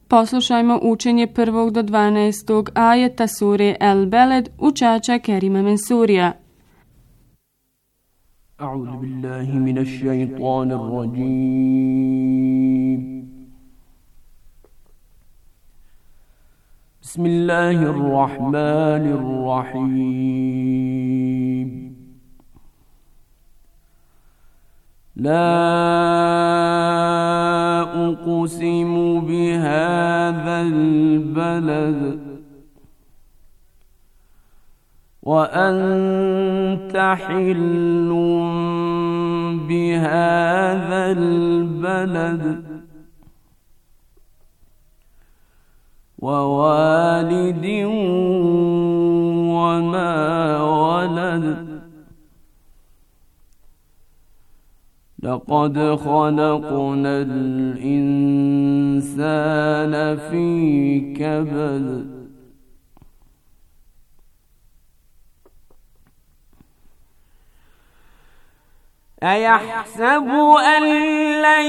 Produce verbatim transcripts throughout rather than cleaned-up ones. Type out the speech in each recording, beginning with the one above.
poslušajmo učenje prvog do dvanaestog ajeta sure El Beled učača Kerima Mensurija. A'udhu billahi minash shaitanir rajim. Bismillahirrahmanirrahim. La uqsimu bihadhal balad wa anta hillun bihadhal balad ووالد وما ولد لقد خلقنا الإنسان في كبد أيحسب أن لن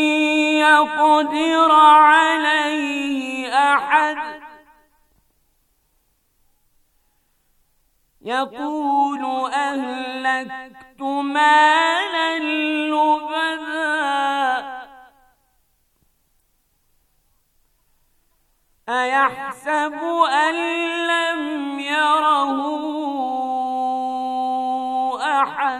يقدر عليه أحد يقول أهلكت مالا لبدا أيحسب أن لم يره أحد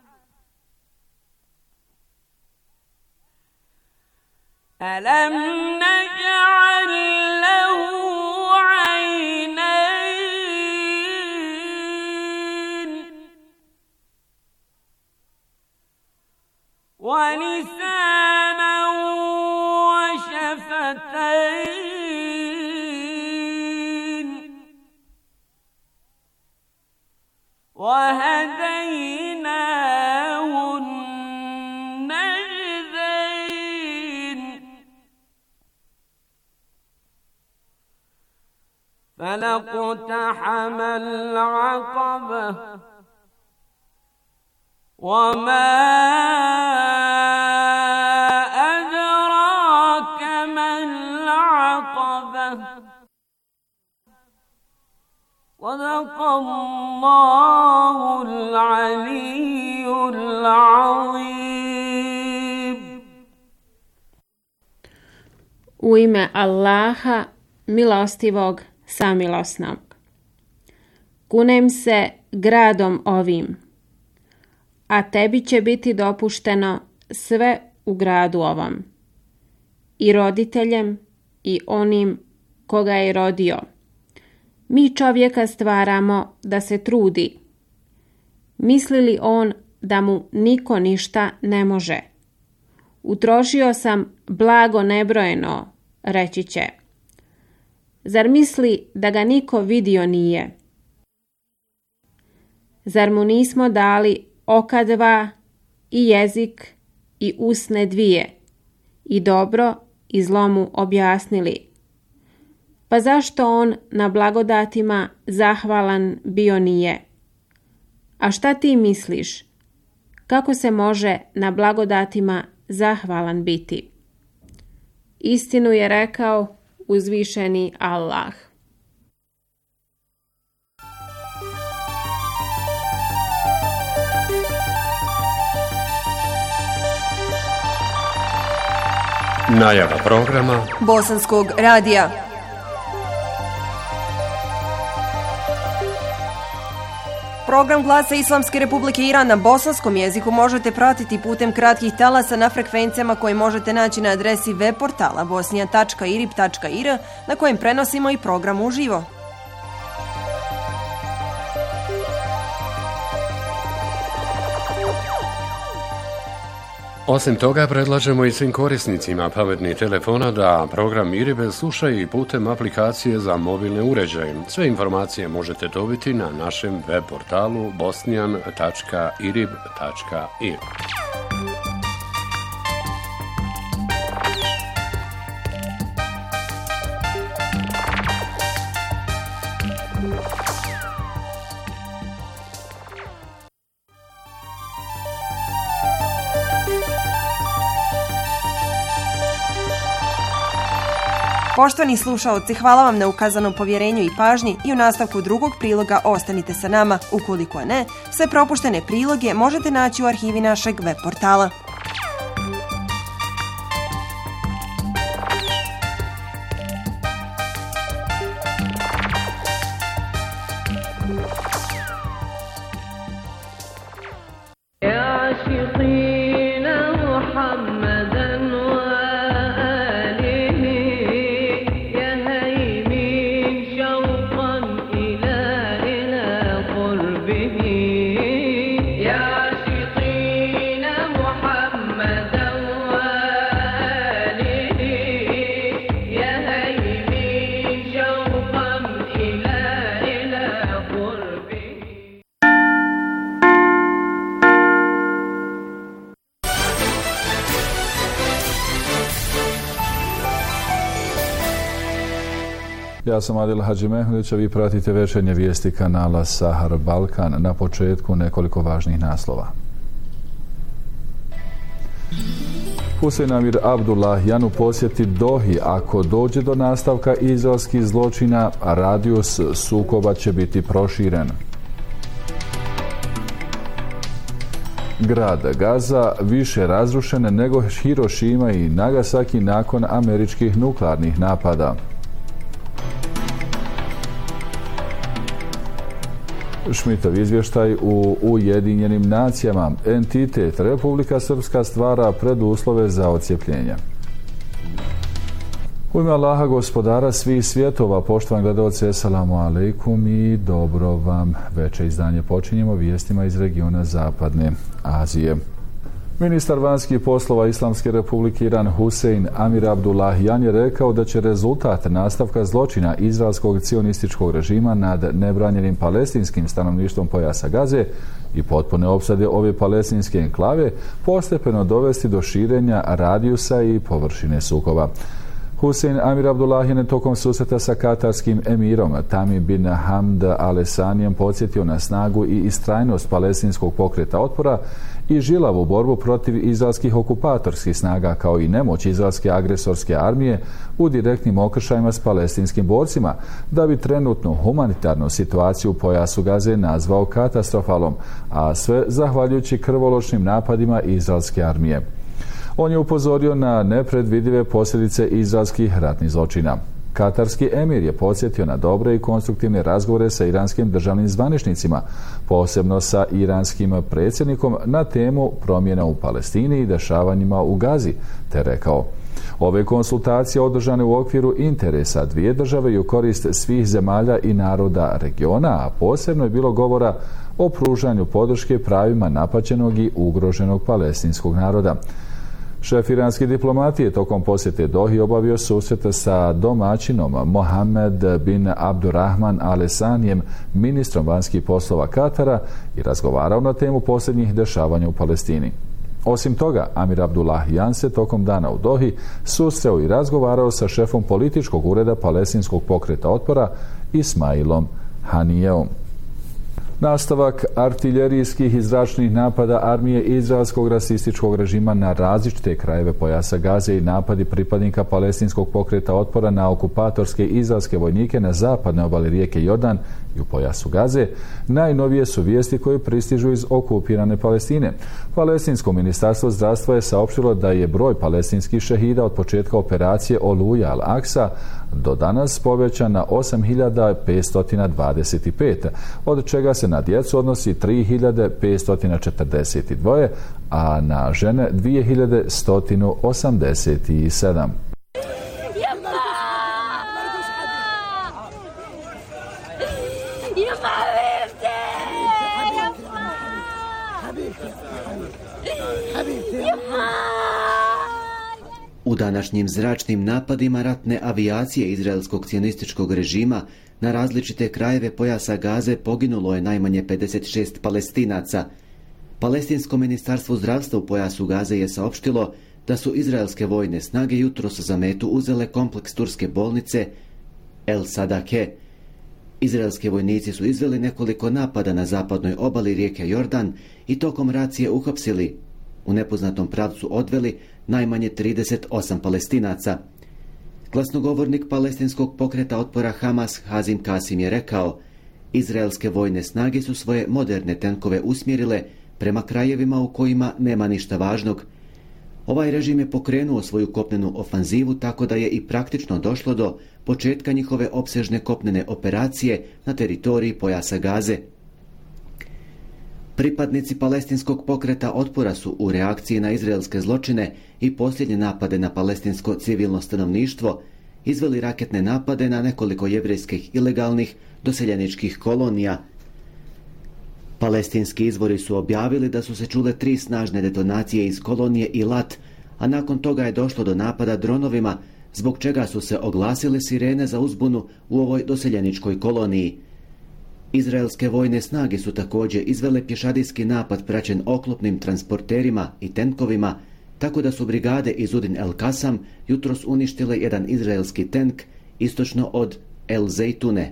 ألم نجعل له عينين ولسانا وشفتين وهديناه النجدين فلاقتحم العقبة وما أدراك ما العقبة صدق الله العلي العظيم. U ime Allaha, milostivog, samilosnog. Kunem se gradom ovim, a tebi će biti dopušteno sve u gradu ovom, i roditeljem i onim koga je rodio. Mi čovjeka stvaramo da se trudi. Misli li on da mu niko ništa ne može? Utrošio sam blago nebrojeno, reći će. Zar misli da ga niko vidio nije? Zar mu nismo dali oka dva i jezik i usne dvije i dobro i zlo mu objasnili? Pa zašto on na blagodatima zahvalan bio nije? A šta ti misliš? Kako se može na blagodatima zahvalan biti? Istinu je rekao uzvišeni Allah. Najava programa Bosanskog radija. Program Glasa Islamske Republike Iran na bosanskom jeziku možete pratiti putem kratkih talasa na frekvencijama koje možete naći na adresi web portala bosnija tačka irib tačka ir na kojem prenosimo i program uživo. Osim toga, predlažemo i svim korisnicima pametnih telefona da program Iribe slušaju i putem aplikacije za mobilne uređaje. Sve informacije možete dobiti na našem web portalu bosnijan tačka irib tačka ir. Poštovani slušaoci, hvala vam na ukazanom povjerenju i pažnji i u nastavku drugog priloga ostanite sa nama. Ukoliko ne, sve propuštene priloge možete naći u arhivi našeg web portala. Ja sam Adil Hadžimehmedić, a vi pratite večernje vijesti kanala Sahar Balkan. Na početku nekoliko važnih naslova. Husein Amir Abdullahian u posjeti Dohi. Ako dođe do nastavka izraelskih zločina, radijus sukoba će biti proširen. Grad Gaza više razrušen nego Hirošima i Nagasaki nakon američkih nuklearnih napada. Šmitov izvještaj u Ujedinjenim nacijama. Entitet Republika Srpska stvara preduslove za odcjepljenje. U ime Allaha, gospodara svih svjetova, poštovani gledalci, eselamu alejkum i dobro vam veče. Izdanje počinjemo vijestima iz regiona Zapadne Azije. Ministar vanjskih poslova Islamske republike Iran Husein Amir Abdullahian je rekao da će rezultat nastavka zločina izraelskog cionističkog režima nad nebranjenim palestinskim stanovništvom pojasa Gaze i potpune opsade ove palestinske enklave postepeno dovesti do širenja radijusa i površine sukoba. Husein Amir Abdullahian je tokom susreta sa katarskim emirom Tamim bin Hamd Al Thanijem podsjetio na snagu i istrajnost palestinskog pokreta otpora i žilavu borbu protiv izraelskih okupatorskih snaga, kao i nemoć izraelske agresorske armije u direktnim okršajima s palestinskim borcima, da bi trenutnu humanitarnu situaciju u pojasu Gaze nazvao katastrofalom, a sve zahvaljujući krvoločnim napadima izraelske armije. On je upozorio na nepredvidive posljedice izraelskih ratnih zločina. Katarski emir je podsjetio na dobre i konstruktivne razgovore sa iranskim državnim zvaničnicima, posebno sa iranskim predsjednikom na temu promjena u Palestini i dešavanjima u Gazi, te rekao: ove konsultacije održane u okviru interesa dvije države i u korist svih zemalja i naroda regiona, a posebno je bilo govora o pružanju podrške pravima napaćenog i ugroženog palestinskog naroda. Šef iranske diplomatije tokom posjete Dohi obavio susret sa domaćinom Mohamed bin Abdurrahman Al Thanijem, ministrom vanjskih poslova Katara, i razgovarao na temu posljednjih dešavanja u Palestini. Osim toga, Amir Abdullahian se tokom dana u Dohi susreo i razgovarao sa šefom političkog ureda palestinskog pokreta otpora Ismailom Hanijeom. Nastavak artiljerijskih i zračnih napada armije izraelskog rasističkog režima na različite krajeve pojasa Gaze i napadi pripadnika palestinskog pokreta otpora na okupatorske izraelske vojnike na zapadnoj obali rijeke Jordan i u pojasu Gaze najnovije su vijesti koje pristižu iz okupirane Palestine. Palestinsko ministarstvo zdravstva je saopštilo da je broj palestinskih šehida od početka operacije Oluja Al-Aksa do danas povećan na osam hiljada petsto dvadeset pet, od čega se na djecu odnosi tri hiljade petsto četrdeset dva, a na žene dvije hiljade sto osamdeset sedam. U današnjim zračnim napadima ratne avijacije izraelskog cionističkog režima na različite krajeve pojasa Gaze poginulo je najmanje pedeset šest Palestinaca. Palestinsko ministarstvo zdravstva u pojasu Gaze je saopštilo da su izraelske vojne snage jutros za metu uzele kompleks turske bolnice El Sadake. Izraelski vojnici su izveli nekoliko napada na zapadnoj obali rijeke Jordan i tokom racije uhapsili, u nepoznatom pravcu odveli najmanje trideset osam Palestinaca. Glasnogovornik palestinskog pokreta otpora Hamas Hazim Kasim je rekao: izraelske vojne snage su svoje moderne tenkove usmjerile prema krajevima u kojima nema ništa važnog. Ovaj režim je pokrenuo svoju kopnenu ofanzivu tako da je i praktično došlo do početka njihove opsežne kopnene operacije na teritoriji pojasa Gaze. Pripadnici palestinskog pokreta otpora su u reakciji na izraelske zločine i posljednje napade na palestinsko civilno stanovništvo izveli raketne napade na nekoliko jevrejskih ilegalnih doseljeničkih kolonija. Palestinski izvori su objavili da su se čule tri snažne detonacije iz kolonije Ilat, a nakon toga je došlo do napada dronovima, zbog čega su se oglasile sirene za uzbunu u ovoj doseljeničkoj koloniji. Izraelske vojne snage su također izvele pješadijski napad praćen oklopnim transporterima i tenkovima, tako da su brigade iz Udin el Kasam jutros uništile jedan izraelski tenk istočno od El Zejtune.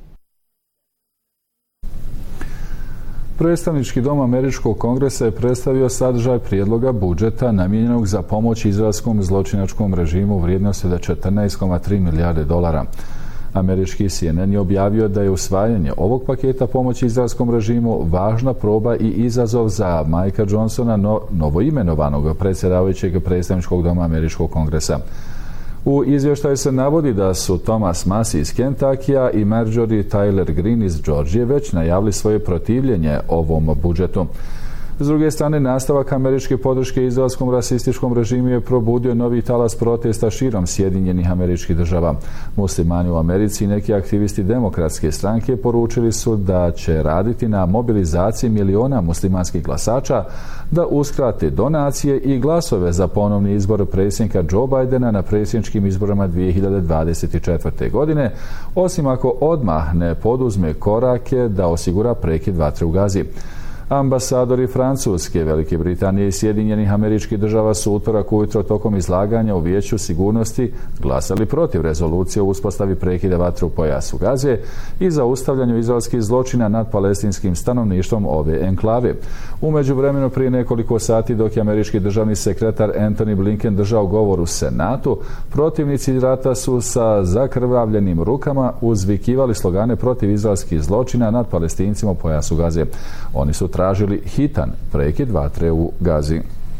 Predstavnički dom Američkog kongresa je predstavio sadržaj prijedloga budžeta namijenjenog za pomoć izraelskom zločinačkom režimu u vrijednosti od četrnaest zarez tri milijarde dolara. Američki C N N je objavio da je usvajanje ovog paketa pomoći izraelskom režimu važna proba i izazov za Mikea Johnsona, no, novoimenovanog predsjedavajućeg predstavničkog doma Američkog kongresa. U izvještaju se navodi da su Thomas Massie iz Kentakija i Marjorie Taylor Greene iz Georgije već najavili svoje protivljenje ovom budžetu. S druge strane, nastavak američke podrške izraelskom rasističkom režimu je probudio novi talas protesta širom Sjedinjenih Američkih Država. Muslimani u Americi i neki aktivisti demokratske stranke poručili su da će raditi na mobilizaciji miliona muslimanskih glasača da uskrate donacije i glasove za ponovni izbor predsjednika Joe Bidena na predsjedničkim izborima dvije hiljade dvadeset četvrte. godine, osim ako odmah ne poduzme korake da osigura prekid vatre u Gazi. Ambasadori Francuske, Velike Britanije i Sjedinjenih Američkih Država su utorak ujutro tokom izlaganja u Vijeću sigurnosti glasali protiv rezolucije o uspostavi prekida vatre u pojasu Gaze i zaustavljanju izraelskih zločina nad palestinskim stanovništvom ove enklave. U međuvremenu, prije nekoliko sati, dok je američki državni sekretar Antony Blinken držao govor u Senatu, protivnici rata su sa zakrvavljenim rukama uzvikivali slogane protiv izraelskih zločina nad palestincima u pojasu Gaze. Oni su tražili hitan prekid vatre u Gazi.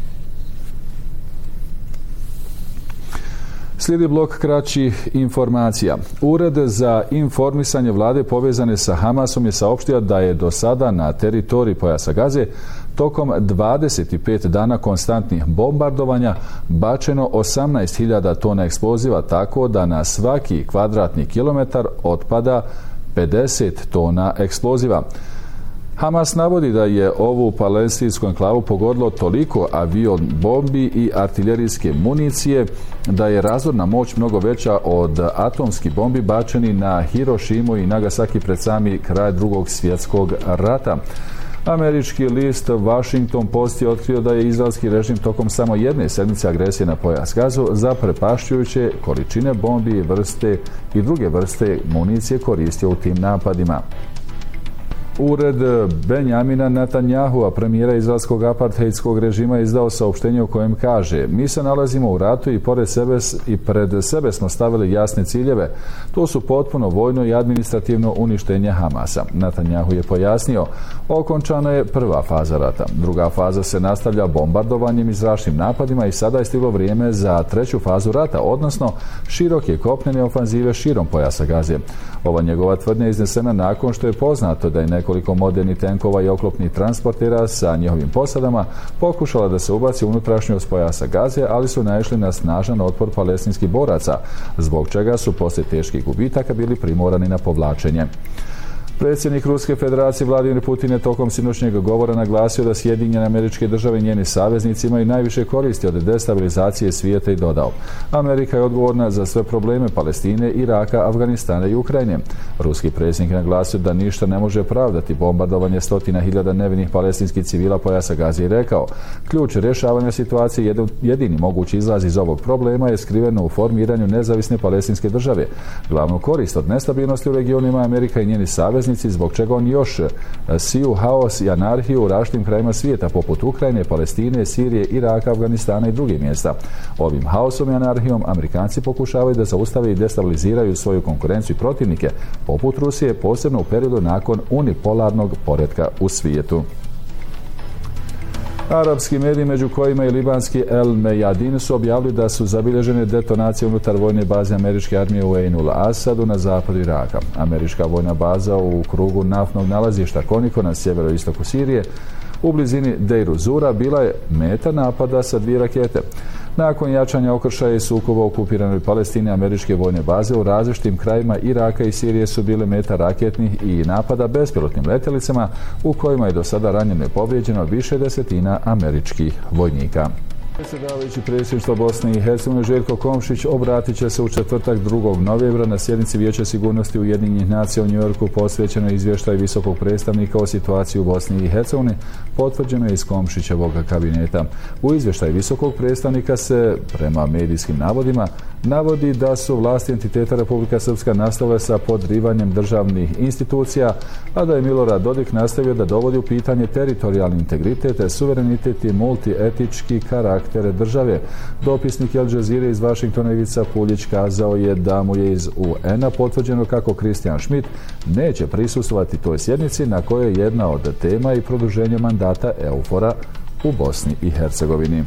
Slijedi blok kraćih informacija. Ured za informisanje vlade povezane sa Hamasom je saopštio da je do sada na teritoriji pojasa Gaze tokom dvadeset pet dana konstantnih bombardovanja bačeno osamnaest hiljada tona eksploziva, tako da na svaki kvadratni kilometar otpada pedeset tona eksploziva. Hamas navodi da je ovu palestinsku enklavu pogodilo toliko avion bombi i artiljerijske municije da je razorna moć mnogo veća od atomskih bombi bačeni na Hirošimu i Nagasaki pred sami kraj Drugog svjetskog rata. Američki list Washington Post je otkrio da je izraelski režim tokom samo jedne sedmice agresije na pojas Gazu zaprepašćujuće količine bombi i vrste i druge vrste municije koristio u tim napadima. Ured Benjamina Netanyahua, premijera izraelskog apartheidskog režima, izdao saopštenje u kojem kaže: mi se nalazimo u ratu i pored sebe i pred sebe smo stavili jasne ciljeve. To su potpuno vojno i administrativno uništenje Hamasa. Netanyahu je pojasnio: okončana je prva faza rata. Druga faza se nastavlja bombardovanjem i zračnim napadima i sada je stiglo vrijeme za treću fazu rata, odnosno široke kopnene ofanzive širom pojasa Gaze. Ova njegova tvrdnja je iznesena nakon što je poznato da je nekoliko modernih tenkova i oklopnih transportera sa njihovim posadama pokušala da se ubaci u unutrašnjost pojasa Gaze, ali su naišli na snažan otpor palestinskih boraca, zbog čega su poslije teških gubitaka bili primorani na povlačenje. Predsjednik Ruske federacije Vladimir Putin je tokom sinoćnjeg govora naglasio da Sjedinjene Američke Države i njeni saveznici imaju najviše koristi od destabilizacije svijeta i dodao: Amerika je odgovorna za sve probleme Palestine, Iraka, Afganistana i Ukrajine. Ruski predsjednik je naglasio da ništa ne može pravdati bombardovanje stotina hiljada nevinih palestinskih civila pojasa Gaze i rekao: ključ rješavanja situacije, jedini mogući izlaz iz ovog problema je skriveno u formiranju nezavisne palestinske države. Glavnu korist od nestabilnosti u regionima Amerika i njeni saveznici saveznici, zbog čega oni još siju haos i anarhiju u različitim krajima svijeta, poput Ukrajine, Palestine, Sirije, Iraka, Afganistana i drugih mjesta. Ovim haosom i anarhijom Amerikanci pokušavaju da zaustave i destabiliziraju svoju konkurenciju i protivnike, poput Rusije, posebno u periodu nakon unipolarnog poretka u svijetu. Arapski mediji, među kojima i libanski El Mejadin, su objavili da su zabilježene detonacije unutar vojne baze američke armije u Ejnul Asadu na zapadu Iraka. Američka vojna baza u krugu naftnog nalazišta Koniko na sjeveroistoku Sirije u blizini Deir Zura bila je meta napada sa dvije rakete. Nakon jačanja okršaja i sukoba u okupiranoj Palestini, američke vojne baze u različitim krajima Iraka i Sirije su bile meta raketnih i napada bespilotnim letjelicama, u kojima je do sada ranjeno i povrijeđeno više desetina američkih vojnika. Predsjedavajući predsjedništva Bosne i Hercegovine Željko Komšić obratit će se u četvrtak drugog novembra na sjednici Vijeća sigurnosti Ujedinjenih nacija u Njujorku posvećeno izvještaj visokog predstavnika o situaciji u Bosni i Hercegovini, potvrđeno je iz Komšićevog kabineta. U izvještaju visokog predstavnika se, prema medijskim navodima, navodi da su vlasti entiteta Republika Srpska nastavile sa podrivanjem državnih institucija, a da je Milorad Dodik nastavio da dovodi u pitanje teritorijalni integritet, suverenitet i multietički karakter države. Dopisnik Al Jazeera iz Vašingtona Ivica Puljić kazao je da mu je iz U N-a potvrđeno kako Christian Schmidt neće prisustvovati toj sjednici, na kojoj je jedna od tema i produženje mandata EUFOR-a u Bosni i Hercegovini.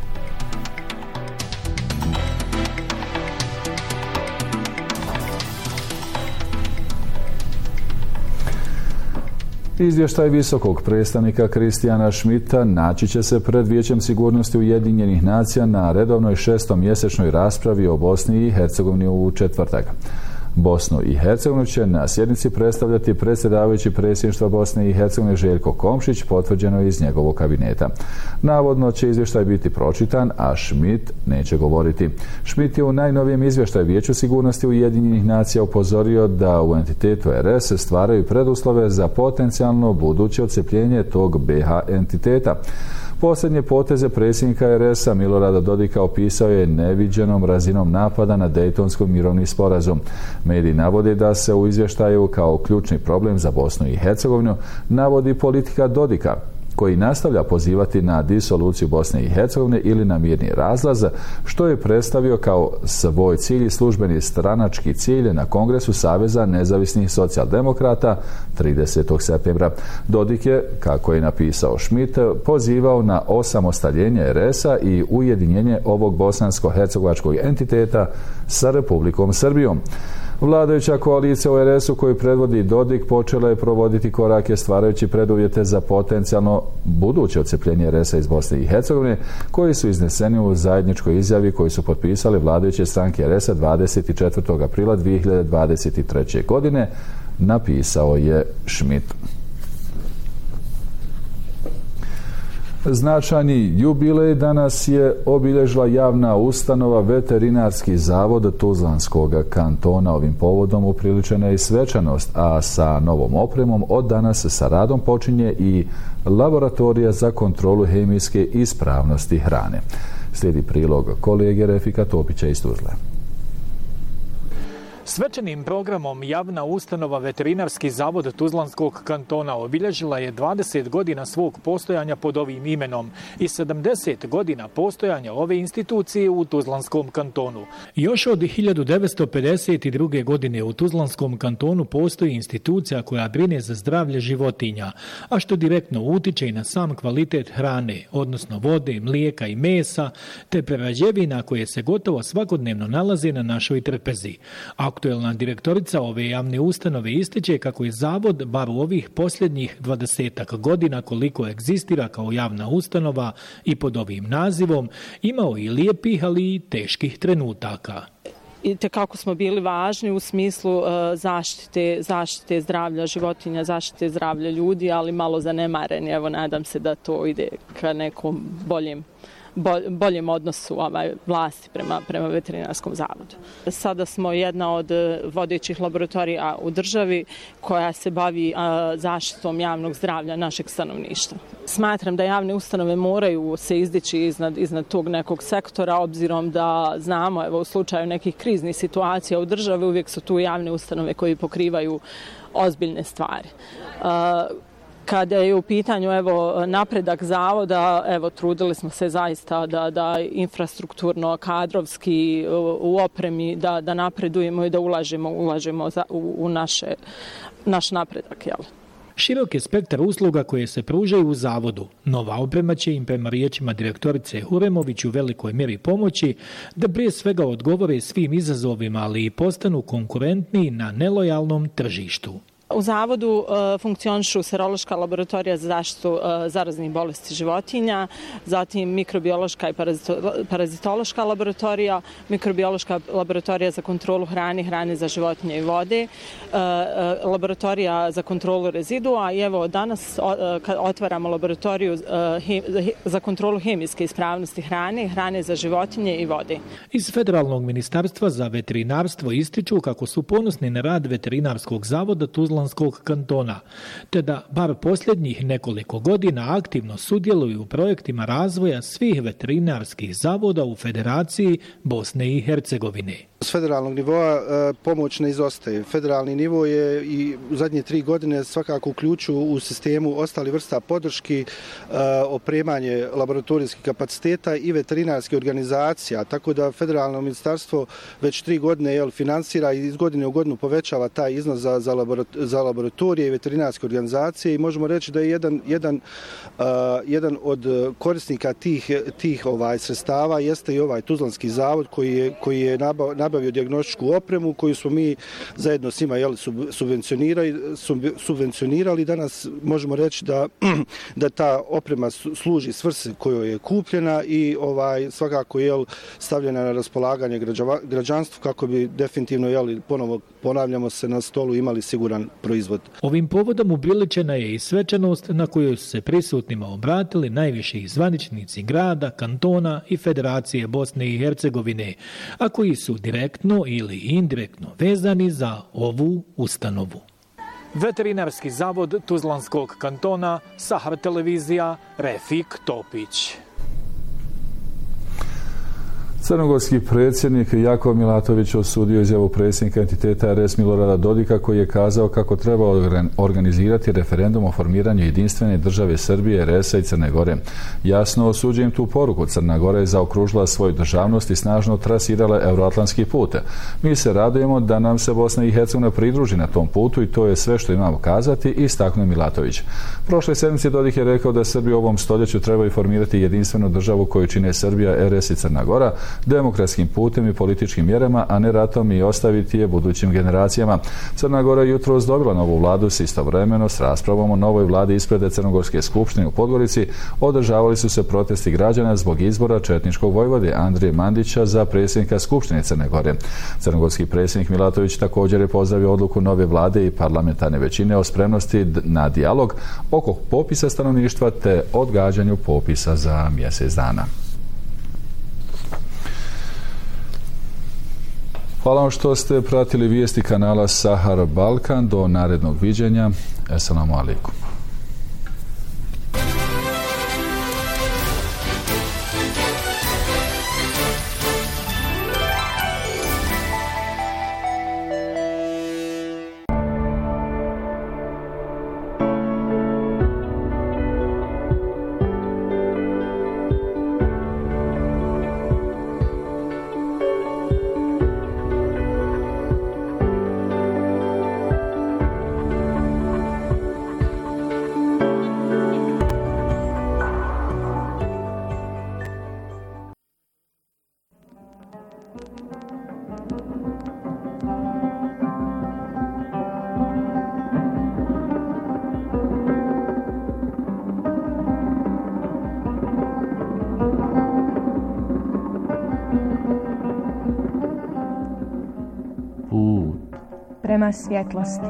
Izvještaj visokog predstavnika Christiana Schmidta naći će se pred Vijećem sigurnosti Ujedinjenih nacija na redovnoj šestomjesečnoj raspravi o Bosni i Hercegovini u četvrtak. Bosnu i Hercegovinu će na sjednici predstavljati predsjedavajući predsjedništva Bosne i Hercegovine Željko Komšić, potvrđeno iz njegovog kabineta. Navodno će izvještaj biti pročitan, a Schmidt neće govoriti. Schmidt je u najnovijem izvještaju Vijeću sigurnosti Ujedinjenih nacija upozorio da u entitetu R S stvaraju preduslove za potencijalno buduće odcepljenje tog B H entiteta. Posljednje poteze predsjednika R S-a Milorada Dodika opisao je neviđenom razinom napada na Dejtonski mirovni sporazum. Mediji navode da se u izvještaju kao ključni problem za Bosnu i Hercegovinu navodi politika Dodika, koji nastavlja pozivati na disoluciju Bosne i Hercegovine ili na mirni razlaz, što je predstavio kao svoj cilj i službeni stranački cilj na Kongresu Saveza nezavisnih socijaldemokrata tridesetog septembra. Dodik je, kako je napisao Schmidt, pozivao na osamostaljenje R S-a i ujedinjenje ovog bosansko-hercegovačkog entiteta sa Republikom Srbijom. Vladajuća koalicija u R S-u koju predvodi Dodik počela je provoditi korake stvarajući preduvjete za potencijalno buduće odcepljenje R S-a iz Bosne i Hercegovine, koji su izneseni u zajedničkoj izjavi koju su potpisali vladajuće stranke R S-a dvadeset četvrtog aprila dvije hiljade dvadeset treće. godine, napisao je Schmidt. Značajni jubilej danas je obilježila javna ustanova Veterinarski zavod Tuzlanskog kantona. Ovim povodom upriličena je i svečanost, a sa novom opremom od danas sa radom počinje i laboratorija za kontrolu hemijske ispravnosti hrane. Slijedi prilog kolege Refika Topića iz Tuzle. Svečanim programom javna ustanova Veterinarski zavod Tuzlanskog kantona obilježila je dvadeset godina svog postojanja pod ovim imenom i sedamdeset godina postojanja ove institucije u Tuzlanskom kantonu. Još od hiljadu devetsto pedeset druge. godine u Tuzlanskom kantonu postoji institucija koja brine za zdravlje životinja, a što direktno utiče i na sam kvalitet hrane, odnosno vode, mlijeka i mesa, te prerađevina koje se gotovo svakodnevno nalaze na našoj trpezi. Aktuelna direktorica ove javne ustanove ističe kako je zavod, bar u ovih posljednjih dvadesetak godina koliko egzistira kao javna ustanova i pod ovim nazivom, imao i lijepih, ali i teških trenutaka. I tekako smo bili važni u smislu uh, zaštite, zaštite zdravlja životinja, zaštite zdravlja ljudi, ali malo zanemareni. Evo, nadam se da to ide ka nekom boljem boljem odnosu ovaj, vlasti prema, prema veterinarskom zavodu. Sada smo jedna od vodećih laboratorija u državi koja se bavi a, zaštitom javnog zdravlja našeg stanovništva. Smatram da javne ustanove moraju se izdići iznad, iznad tog nekog sektora, obzirom da znamo, evo, u slučaju nekih kriznih situacija u državi uvijek su tu javne ustanove koji pokrivaju ozbiljne stvari. A, Kada je u pitanju evo, napredak zavoda, evo, trudili smo se zaista da, da infrastrukturno, kadrovski, u opremi, da, da napredujemo i da ulažemo, ulažemo za, u, u naše, naš napredak. Jel? Širok je spektar usluga koje se pružaju u zavodu. Nova oprema će im, prema riječima direktorice Huremović, u velikoj mjeri pomoći da prije svega odgovore svim izazovima, ali i postanu konkurentniji na nelojalnom tržištu. U zavodu uh, funkcionišu serološka laboratorija za zaštitu uh, zaraznih bolesti životinja, zatim mikrobiološka i parazito, parazitološka laboratorija, mikrobiološka laboratorija za kontrolu hrane, hrane za životinje i vode, uh, uh, laboratorija za kontrolu rezidua i evo danas uh, kad otvaramo laboratoriju uh, he, za kontrolu hemijske ispravnosti hrane, hrane za životinje i vode. Iz Federalnog ministarstva za veterinarstvo ističu kako su ponosni na rad veterinarskog zavoda Tuzlanskog kantona, te da bar posljednjih nekoliko godina aktivno sudjeluju u projektima razvoja svih veterinarskih zavoda u Federaciji Bosne i Hercegovine. S federalnog nivoa e, pomoć ne izostaje. Federalni nivo je i u zadnje tri godine svakako uključio u sistemu ostali vrsta podrški, e, opremanje laboratorijskih kapaciteta i veterinarskih organizacija, tako da federalno ministarstvo već tri godine jel, finansira i iz godine u godinu povećava taj iznos za, za, laboratorije, za laboratorije i veterinarske organizacije i možemo reći da je jedan, jedan, uh, jedan od korisnika tih, tih ovaj, sredstava jeste i ovaj Tuzlanski zavod koji je, koji je nabav, nabavio dijagnostičku opremu koju smo mi zajedno s njima jel, subvencionirali, subvencionirali. Danas možemo reći da, da ta oprema služi svrsi kojoj je kupljena i ovaj, svakako jel, stavljena na raspolaganje građava, građanstvu kako bi definitivno jel, ponovo ponavljamo se na stolu imali siguran proizvod. Ovim povodom upriličena je i svečanost na kojoj su se prisutnima obratili najviši zvaničnici grada, kantona i Federacije Bosne i Hercegovine, a koji su direktno ili indirektno vezani za ovu ustanovu. Veterinarski zavod Tuzlanskog kantona, Sahar televizija, Refik Topić. Crnogorski predsjednik Jakov Milatović osudio izjavu predsjednika entiteta er es Milorada Dodika koji je kazao kako treba organizirati referendum o formiranju jedinstvene države Srbije, er es-a i Crne Gore. Jasno osuđujem tu poruku. Crna Gora je zaokružila svoju državnost i snažno trasirala euroatlantski put. Mi se radujemo da nam se Bosna i Hercegovina pridruži na tom putu i to je sve što imamo kazati, istaknuo Milatović. Prošle sedmice Dodik je rekao da Srbi u ovom stoljeću trebaju formirati jedinstvenu državu koju čine Srbija, er es i Crna Gora, demokratskim putem i političkim mjerama, a ne ratom i ostaviti je budućim generacijama. Crna Gora jutros dobila novu vladu s istovremeno s raspravom o novoj vladi ispred Crnogorske skupštine u Podgorici. Održavali su se protesti građana zbog izbora četničkog vojvode Andrije Mandića za predsjednika Skupštine Crne Gore. Crnogorski predsjednik Milatović također je pozdravio odluku nove vlade i parlamentarne većine o spremnosti na dijalog oko popisa stanovništva te odgađanju popisa za mjesec dana. Hvala vam što ste pratili vijesti kanala Sahar Balkan. Do narednog viđenja. Assalamu alaikum. Prema svjetlosti.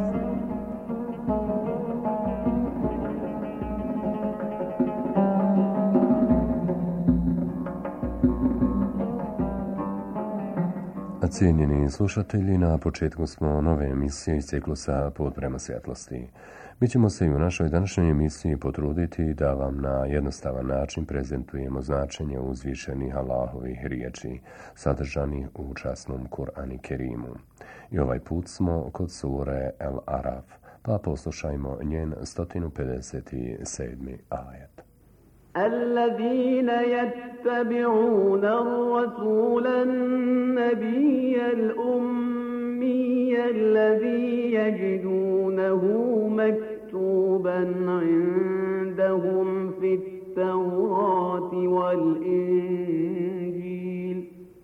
Cijenjeni slušatelji, na početku smo nove emisije iz ciklusa Put prema svjetlosti. Mi ćemo se i u našoj današnjoj emisiji potruditi da vam na jednostavan način prezentujemo značenje uzvišenih Allahovih riječi sadržanih u časnom Kur'anu Kerimu. I ovaj put smo kod sure El Araf, pa poslušajmo njen sto pedeset sedmi ajet. الذين يتبعون الرسول النبي الأمي الذي يجدونه مكتوبا عندهم في التوراة والإنجيل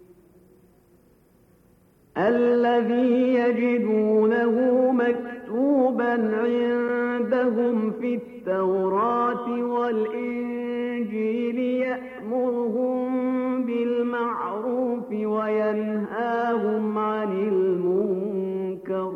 الذي يجدونه مكتوبا عندهم في التوراة والإنجيل الإنجيل يأمرهم بالمعروف وينهاهم عن المنكر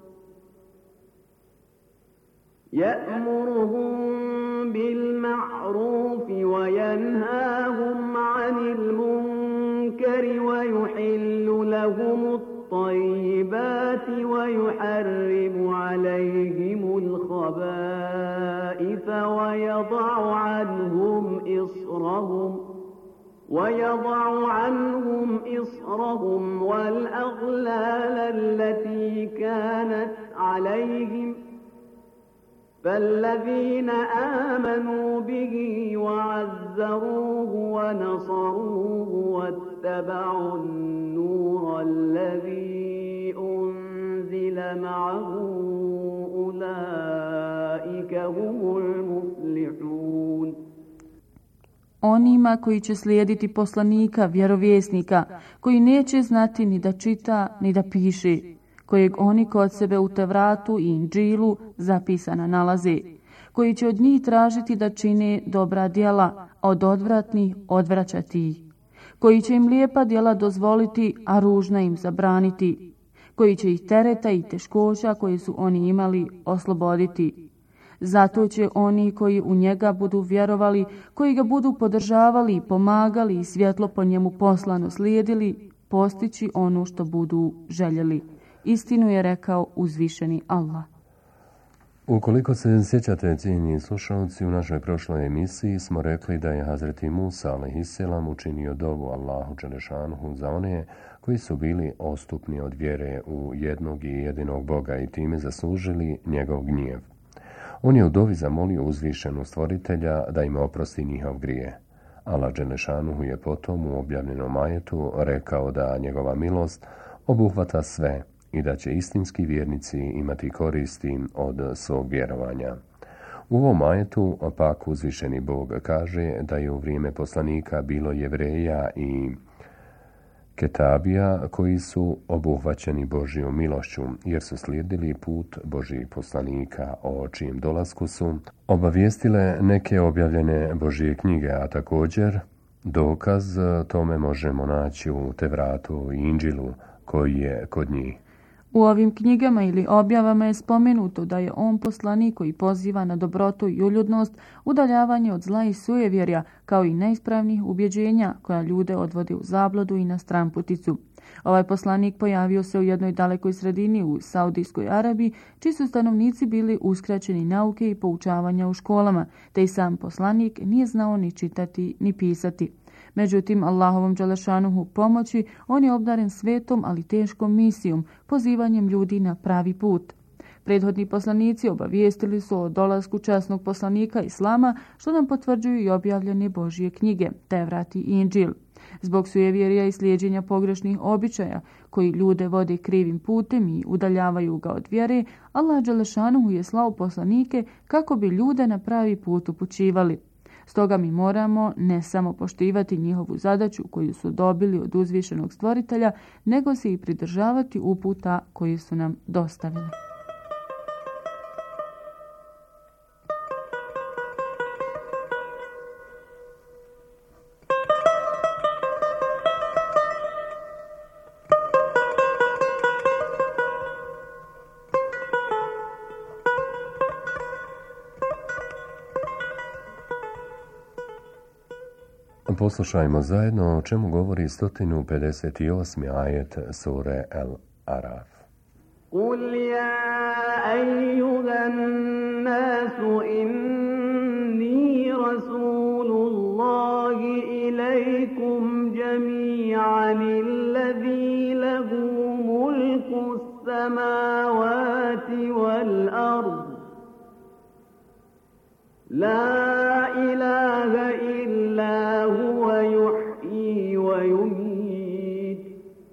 يأمرهم بالمعروف وينهاهم عن المنكر ويحل لهم الطيبات ويحرم عليهم الخبائث ويضع عنهم إصرهم ويضع عنهم إصرهم والأغلال التي كانت عليهم فالذين آمنوا به وعزروه ونصروه واتبعوا النور الذي أنزل معه أولئك هم المفلحون. Onima koji će slijediti poslanika, vjerovjesnika, koji neće znati ni da čita, ni da piše, kojeg oni kod sebe u Tevratu i Inđilu zapisana nalaze, koji će od njih tražiti da čine dobra djela, a od odvratnih odvraćati ih, koji će im lijepa djela dozvoliti, a ružna im zabraniti, koji će ih tereta i teškoća koje su oni imali osloboditi. Zato će oni koji u njega budu vjerovali, koji ga budu podržavali i pomagali i svjetlo po njemu poslano slijedili, postići ono što budu željeli. Istinu je rekao uzvišeni Allah. Ukoliko se sjećate, cijenjeni slušalci, u našoj prošloj emisiji smo rekli da je Hazreti Musa alejhiselam učinio dovu Allahu dželešanuhu za one koji su bili odstupni od vjere u jednog i jedinog Boga i time zaslužili njegov gnjev. On je u dovi zamolio uzvišenog stvoritelja da im oprosti njihov grije. Allah dželešanuhu je potom u objavljenom ajetu rekao da njegova milost obuhvata sve i da će istinski vjernici imati koristi od svog vjerovanja. U ovom ajetu pak uzvišeni Bog kaže da je u vrijeme poslanika bilo Jevreja i Ketabija koji su obuhvaćeni Božjom milošću, jer su slijedili put Božjih poslanika, o čijem dolasku su obavijestile neke objavljene Božje knjige, a također dokaz tome možemo naći u Tevratu i Inđilu koji je kod njih. U ovim knjigama ili objavama je spomenuto da je on poslanik koji poziva na dobrotu i uljudnost, udaljavanje od zla i sujevjerja, kao i neispravnih ubjeđenja koja ljude odvode u zabludu i na stramputicu. Ovaj poslanik pojavio se u jednoj dalekoj sredini u Saudijskoj Arabiji, čiji su stanovnici bili uskraćeni nauke i poučavanja u školama, te i sam poslanik nije znao ni čitati ni pisati. Međutim, Allahovom dželešanuhu pomoći, on je obdaren svetom, ali teškom misijom, pozivanjem ljudi na pravi put. Prethodni poslanici obavijestili su o dolasku časnog poslanika Islama, što nam potvrđuju i objavljene Božje knjige, Tevrat i Inđil. Zbog sujevjerja i slijeđenja pogrešnih običaja, koji ljude vode krivim putem i udaljavaju ga od vjere, Allah dželešanuhu je slao poslanike kako bi ljude na pravi put upućivali. Stoga mi moramo ne samo poštivati njihovu zadaću koju su dobili od uzvišenog stvoritelja, nego se i pridržavati uputa koji su nam dostavili. poslušajmo zajedno o čemu govori sto pedeset osmi ajet sure Al-Araf. قل يا أيها الناس إني رسول الله إليكم جميعا الذي له ملك السماوات والأرض لا إله إلا هو يحيي ويميت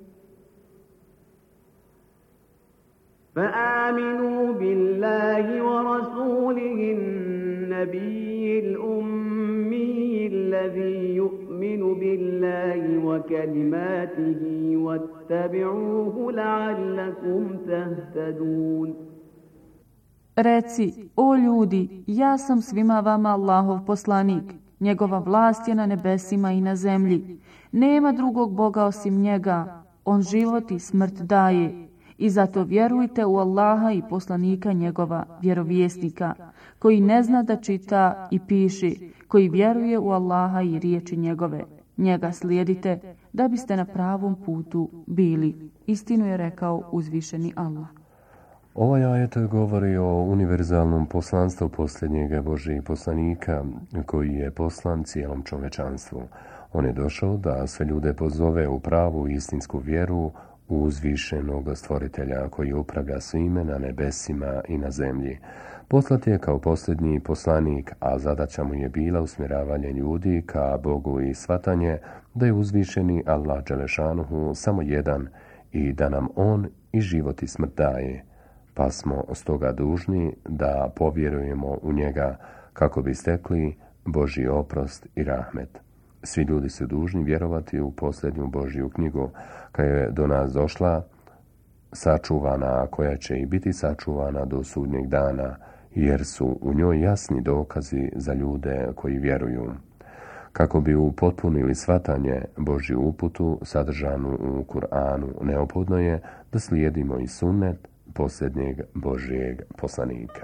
فآمنوا بالله ورسوله النبي الأمي الذي يؤمن بالله وكلماته واتبعوه لعلكم تهتدون. Reci, o ljudi, ja sam svima vama Allahov poslanik. Njegova vlast je na nebesima i na zemlji. Nema drugog Boga osim njega. On život i smrt daje. I zato vjerujte u Allaha i poslanika njegova, vjerovjesnika, koji ne zna da čita i piši, koji vjeruje u Allaha i riječi njegove. Njega slijedite da biste na pravom putu bili. Istinu je rekao uzvišeni Allah. Ovaj ajet govori o univerzalnom poslanstvu posljednjega Božijeg poslanika koji je poslan cijelom čovečanstvu. On je došao da sve ljude pozove u pravu istinsku vjeru u uzvišenog stvoritelja koji upravlja svime na nebesima i na zemlji. Poslat je kao posljednji poslanik, a zadaća mu je bila usmjeravanje ljudi ka Bogu i shvatanje da je uzvišeni Allah dželešanuhu samo jedan i da nam on i život i smrt daje. Pa smo stoga dužni da povjerujemo u njega kako bi stekli Božji oprost i rahmet. Svi ljudi su dužni vjerovati u posljednju Božju knjigu koja je do nas došla, sačuvana, koja će i biti sačuvana do sudnjeg dana, jer su u njoj jasni dokazi za ljude koji vjeruju. Kako bi upotpunili shvatanje Božju uputu sadržanu u Kur'anu, neophodno je da slijedimo i sunnet posljednjeg Božijeg poslanika.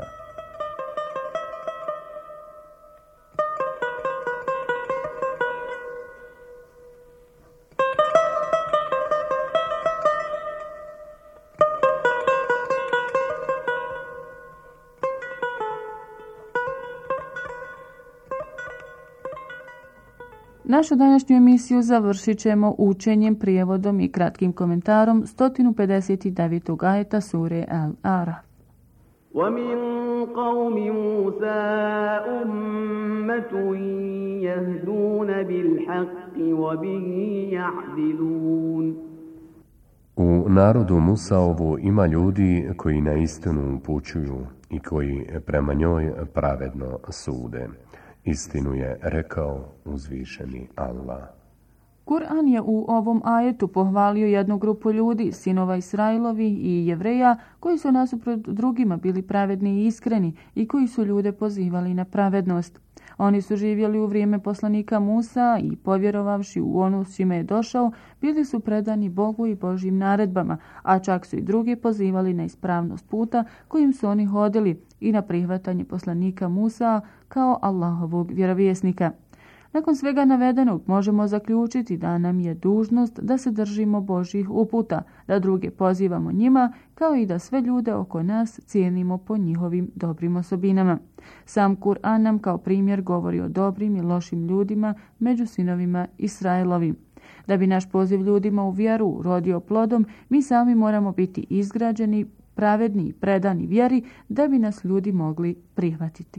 Našu današnju emisiju završit ćemo učenjem, prijevodom i kratkim komentarom sto pedeset devetog ajeta sure Al-Araf. وَمِنْ قَوْمِ مُوسَى أُمَّةٌ يَهْدُونَ بِالْحَقِّ وَبِهِ يَعْدِلُونَ. U narodu Musaovu ima ljudi koji na istinu upućuju i koji prema njoj pravedno sude. Istinu je rekao uzvišeni Allah. Kur'an je u ovom ajetu pohvalio jednu grupu ljudi, sinova Israilovi i Jevreja, koji su nasuprot drugima bili pravedni i iskreni i koji su ljude pozivali na pravednost. Oni su živjeli u vrijeme poslanika Musa i povjerovavši u ono s čime je došao, bili su predani Bogu i Božjim naredbama, a čak su i drugi pozivali na ispravnost puta kojim su oni hodili i na prihvatanje poslanika Musa kao Allahovog vjerovjesnika. Nakon svega navedenog možemo zaključiti da nam je dužnost da se držimo Božjih uputa, da druge pozivamo njima, kao i da sve ljude oko nas cijenimo po njihovim dobrim osobinama. Sam Kur'an nam kao primjer govori o dobrim i lošim ljudima među sinovima Israilovim. Da bi naš poziv ljudima u vjeru rodio plodom, mi sami moramo biti izgrađeni, pravedni i predani vjeri da bi nas ljudi mogli prihvatiti.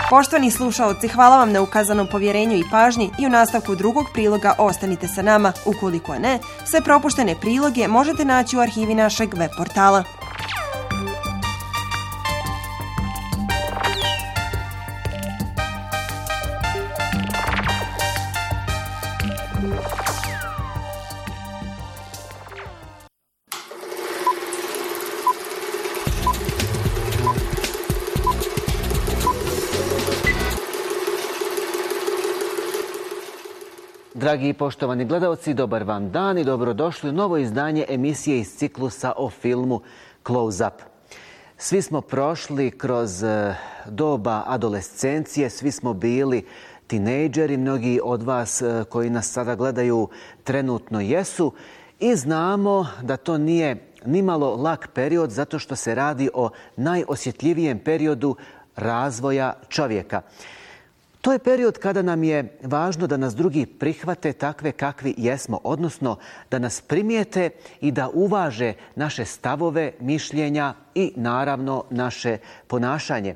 Poštovani slušaoci, hvala vam na ukazanom povjerenju i pažnji i u nastavku drugog priloga ostanite sa nama. Ukoliko ne, sve propuštene priloge možete naći u arhivi našeg web portala. Dragi i poštovani gledalci, dobar vam dan i dobrodošli u novo izdanje emisije iz ciklusa o filmu Close Up. Svi smo prošli kroz doba adolescencije, svi smo bili tinejdžeri, mnogi od vas koji nas sada gledaju trenutno jesu i znamo da to nije nimalo lak period zato što se radi o najosjetljivijem periodu razvoja čovjeka. To je period kada nam je važno da nas drugi prihvate takve kakvi jesmo, odnosno da nas primijete i da uvaže naše stavove, mišljenja i naravno naše ponašanje.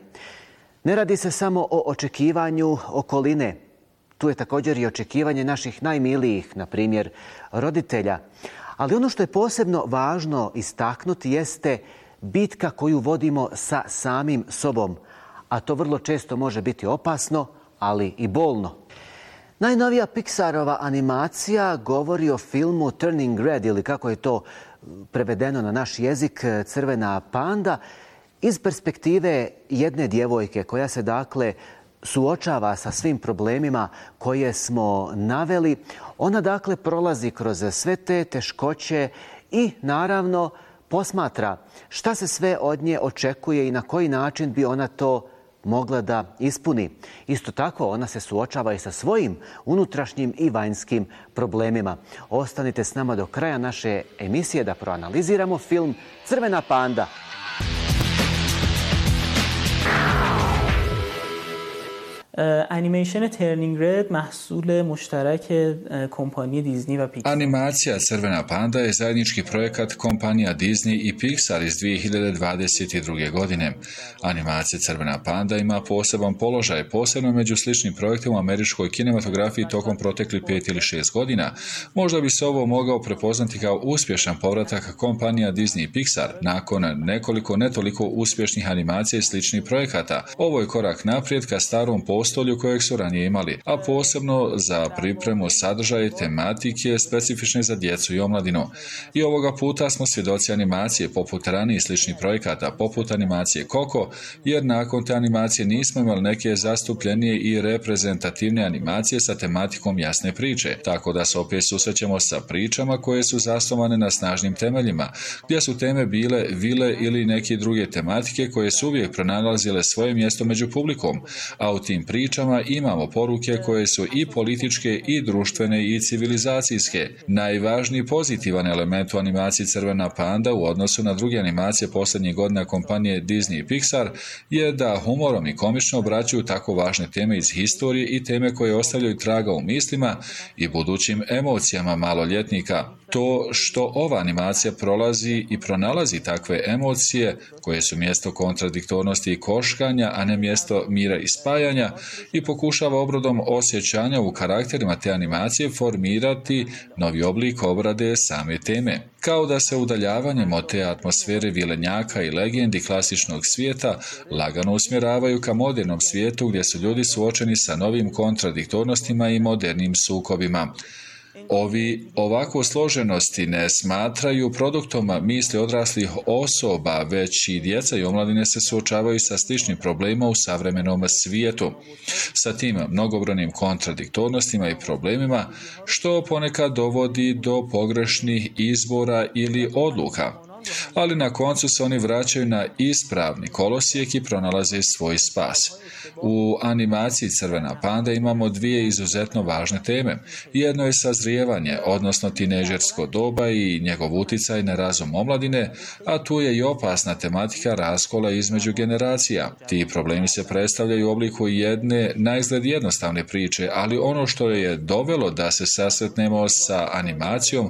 Ne radi se samo o očekivanju okoline. Tu je također i očekivanje naših najmilijih, na primjer roditelja. Ali ono što je posebno važno istaknuti jeste bitka koju vodimo sa samim sobom, a to vrlo često može biti opasno, ali i bolno. Najnovija Pixarova animacija govori o filmu Turning Red, ili kako je to prevedeno na naš jezik, Crvena panda, iz perspektive jedne djevojke koja se dakle suočava sa svim problemima koje smo naveli. Ona dakle prolazi kroz sve te teškoće i naravno posmatra šta se sve od nje očekuje i na koji način bi ona to mogla da ispuni. Isto tako, ona se suočava i sa svojim unutrašnjim i vanjskim problemima. Ostanite s nama do kraja naše emisije da proanaliziramo film Crvena panda. انیمیشن ترنینگ رد محصول مشترک کمپانی دیزنی و پیکسار. Animacija Crvena panda je zajednički projekat kompanija Disney i Pixar iz dvije hiljade dvadeset druge. godine. Animacija Crvena panda ima poseban položaj, posebno među sličnim projektima u američkoj kinematografiji tokom proteklih pet ili šest godina. Možda bi se ovo mogao prepoznati kao uspješan povratak kompanija Disney i Pixar nakon nekoliko netoliko uspješnih animacija i sličnih projekata. Ovo je korak naprijed ka starom postolju kojeg su ranije imali, a posebno za pripremu sadržaja i tematike specifične za djecu i omladinu. I ovoga puta smo svjedoci animacije poput ranijih sličnih projekata, poput animacije Coco, jer nakon te animacije nismo imali neke zastupljenije i reprezentativne animacije sa tematikom jasne priče, tako da se opet susrećemo sa pričama koje su zasnovane na snažnim temeljima, gdje su teme bile vile ili neke druge tematike koje su uvijek pronalazile svoje mjesto među publikom, a u tim pričama imamo poruke koje su i političke i društvene i civilizacijske. Najvažniji pozitivan element u animaciji Crvena panda u odnosu na druge animacije posljednjih godina kompanije Disney i Pixar je da humorom i komično obraćaju tako važne teme iz historije i teme koje ostavljaju traga u mislima i budućim emocijama maloljetnika. To što ova animacija prolazi i pronalazi takve emocije koje su mjesto kontradiktornosti i koškanja, a ne mjesto mira i spajanja, i pokušava obradom osjećanja u karakterima te animacije formirati novi oblik obrade same teme. Kao da se udaljavanjem od te atmosfere vilenjaka i legendi klasičnog svijeta lagano usmjeravaju ka modernom svijetu gdje su ljudi suočeni sa novim kontradiktornostima i modernim sukobima. Ovi ovako složenosti ne smatraju produktom misli odraslih osoba, već i djeca i omladine se suočavaju sa sličnim problemima u savremenom svijetu. Sa tim mnogobrojnim kontradiktornostima i problemima, što ponekad dovodi do pogrešnih izbora ili odluka. Ali na koncu se oni vraćaju na ispravni kolosijek i pronalaze svoj spas. U animaciji Crvena panda imamo dvije izuzetno važne teme. Jedno je sazrijevanje, odnosno tinejdžersko doba i njegov uticaj na razum omladine, a tu je i opasna tematika raskola između generacija. Ti problemi se predstavljaju u obliku jedne naizgled jednostavne priče, ali ono što je dovelo da se sasretnemo sa animacijom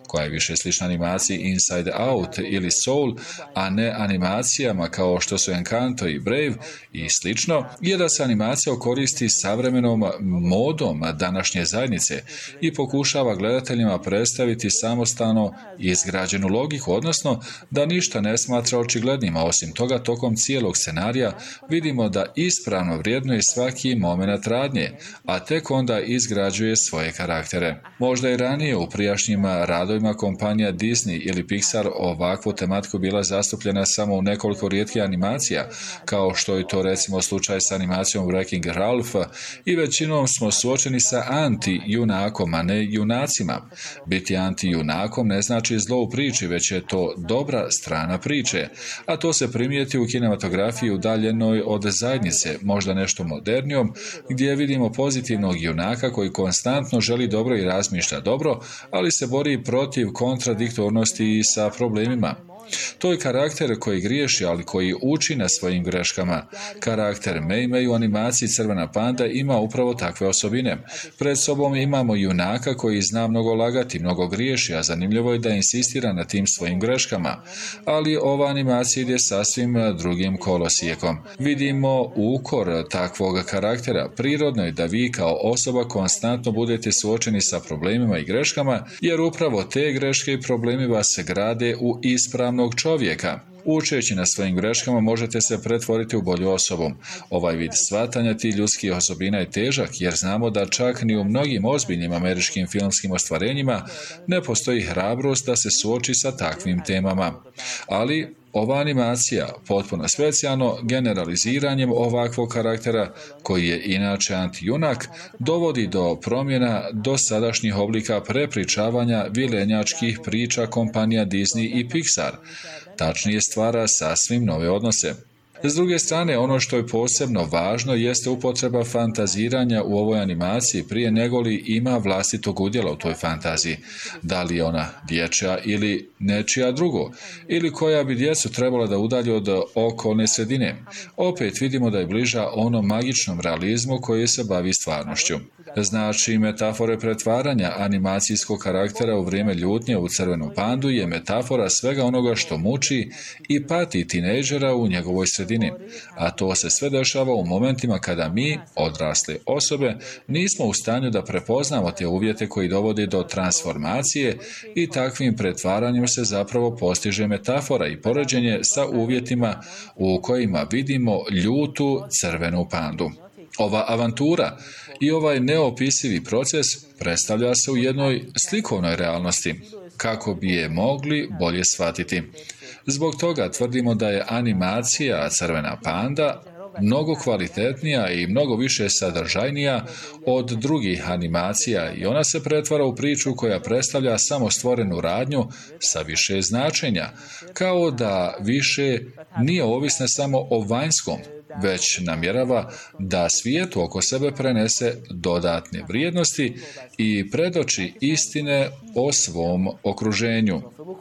koja je više slična animaciji Inside Out ili Soul, a ne animacijama kao što su Encanto i Brave i slično, je da se animacija koristi savremenom modom današnje zajednice i pokušava gledateljima predstaviti samostalno izgrađenu logiku, odnosno da ništa ne smatra očiglednim, a osim toga tokom cijelog scenarija vidimo da ispravno vrijednuje svaki moment radnje, a tek onda izgrađuje svoje karaktere. Možda i ranije u prijašnjim radovima kompanija Disney ili Pixar ovakvu tematiku bila zastupljena samo u nekoliko rijetkih animacija, kao što je to recimo slučaj s animacijom Wreck-It Ralph, i većinom smo suočeni sa anti-junakom, a ne junacima. Biti anti-junakom ne znači zlo u priči, već je to dobra strana priče, a to se primijeti u kinematografiji udaljenoj od zajednice, možda nešto modernijom, gdje vidimo pozitivnog junaka koji konstantno želi dobro i razmišlja dobro, ali se bori protiv kontradiktornosti i sa problemima. To je karakter koji griješi, ali koji uči na svojim greškama. Karakter Mei Mei u animaciji Crvena panda ima upravo takve osobine. Pred sobom imamo junaka koji zna mnogo lagati, mnogo griješi, a zanimljivo je da insistira na tim svojim greškama. Ali ova animacija ide sasvim drugim kolosijekom. Vidimo ukor takvog karaktera. Prirodno je da vi kao osoba konstantno budete suočeni sa problemima i greškama, jer upravo te greške i problemi vas se grade u ispravnom čovjeka. Učeći na svojim greškama možete se pretvoriti u bolju osobu. Ovaj vid shvatanja tih ljudskih osobina je težak, jer znamo da čak ni u mnogim ozbiljnim američkim filmskim ostvarenjima ne postoji hrabrost da se suoči sa takvim temama. Ali ova animacija, potpuno specijalno generaliziranjem ovakvog karaktera, koji je inače antijunak, dovodi do promjena dosadašnjih oblika prepričavanja vilenjačkih priča kompanija Disney i Pixar. Tačnije stvara sasvim nove odnose. S druge strane, ono što je posebno važno jeste upotreba fantaziranja u ovoj animaciji prije nego li ima vlastitog udjela u toj fantaziji. Da li je ona dječja ili nečija drugo, ili koja bi djecu trebala da udalji od okolne sredine. Opet vidimo da je bliža onom magičnom realizmu koji se bavi stvarnošću. Znači, metafore pretvaranja animacijskog karaktera u vrijeme ljutnje u Crvenu pandu je metafora svega onoga što muči i pati tinejdžera u njegovoj sredini. A to se sve dešava u momentima kada mi, odrasle osobe, nismo u stanju da prepoznamo te uvjete koji dovode do transformacije i takvim pretvaranjem se zapravo postiže metafora i poređenje sa uvjetima u kojima vidimo ljutu Crvenu pandu. Ova avantura i ovaj neopisivi proces predstavlja se u jednoj slikovnoj realnosti, kako bi je mogli bolje shvatiti. Zbog toga tvrdimo da je animacija Crvena panda mnogo kvalitetnija i mnogo više sadržajnija od drugih animacija i ona se pretvara u priču koja predstavlja samo stvorenu radnju sa više značenja, kao da više nije ovisna samo o vanjskom, već namjerava da svijetu oko sebe prenese dodatne vrijednosti i predoči istine o svom okruženju.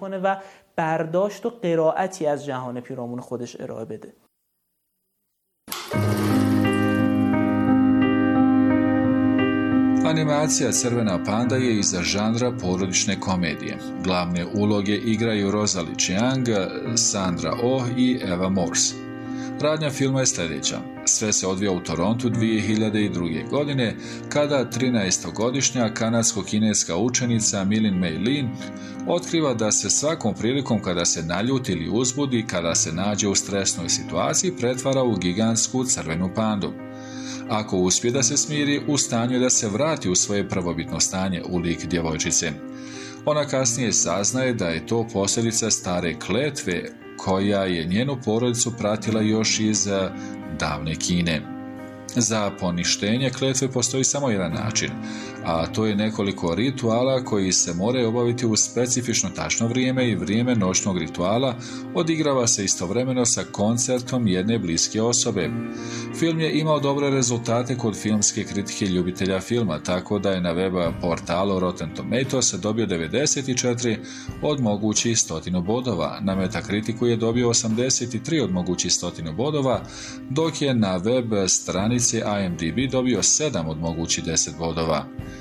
Animacija Crvena panda je iza žanra porodične komedije. Glavne uloge igraju Rosalie Chiang, Sandra Oh i Eva Morse. Radnja filma je sljedeća. Sve se odvija u Torontu dvije hiljade druge. godine, kada trinaestogodišnja kanadsko-kineska učenica Milin Mei Lin otkriva da se svakom prilikom kada se naljuti ili uzbudi, kada se nađe u stresnoj situaciji, pretvara u gigantsku crvenu pandu. Ako uspije da se smiri, u stanju je da se vrati u svoje prvobitno stanje u lik djevojčice. Ona kasnije saznaje da je to posljedica stare kletve koja je njenu porodicu pratila još iz davne Kine. Za poništenje kletve postoji samo jedan način, a to je nekoliko rituala koji se moraju obaviti u specifično tačno vrijeme i vrijeme noćnog rituala odigrava se istovremeno sa koncertom jedne bliske osobe. Film je imao dobre rezultate kod filmske kritike ljubitelja filma, tako da je na web portalu Rotten Tomatoes dobio devedeset četiri od mogućih stotinu bodova, na Metakritiku je dobio osamdeset tri od mogućih stotinu bodova, dok je na web stranici I M D B dobio sedam od mogućih deset bodova.